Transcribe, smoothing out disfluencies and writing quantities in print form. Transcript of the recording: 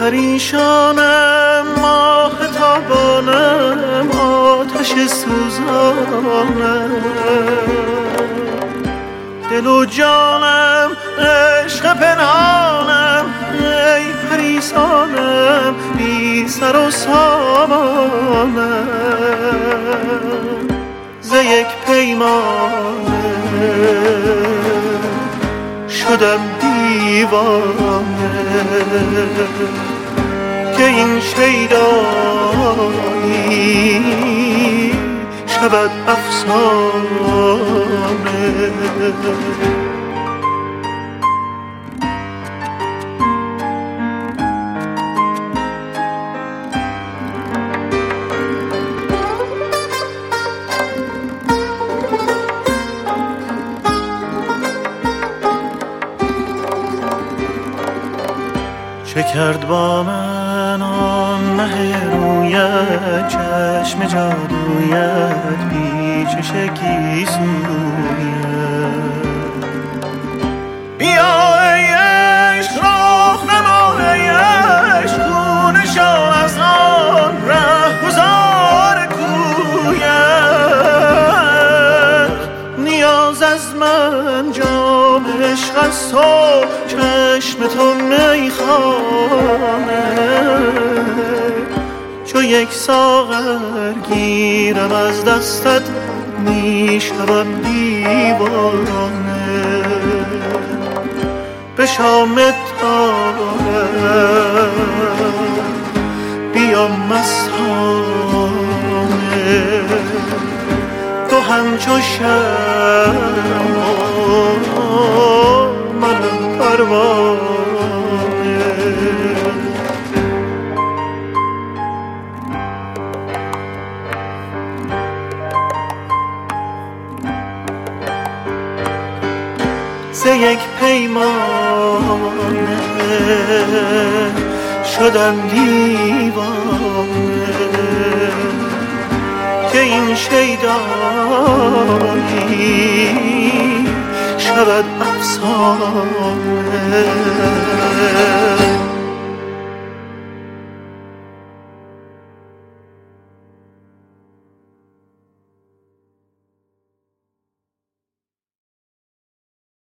پریشانم، ماه تابانم، آتش سوزانم، دل و جانم، عشق پنهانم، ای پریسانم، بی سر و سامانم، ز یک پیمانه شدم دیوانه که این شیدایی شود افسانه. چه کرد با من آن مه رویت، چشم جادویت، پیچش گیسویت. بیا ای عشق راهنما، ای عشق گونه‌شان از آن رهگذار کویت. نیاز از من جام عشق است تو، چشم تو میخانه. چو یک ساغر گیرم از دستت، میشوم دیوانه. به شام تارم بیا مستانه، تو همچو شمع منم پروانه. ز یک پیمانه شدم دیوانه که این شیدایی شود افسانه.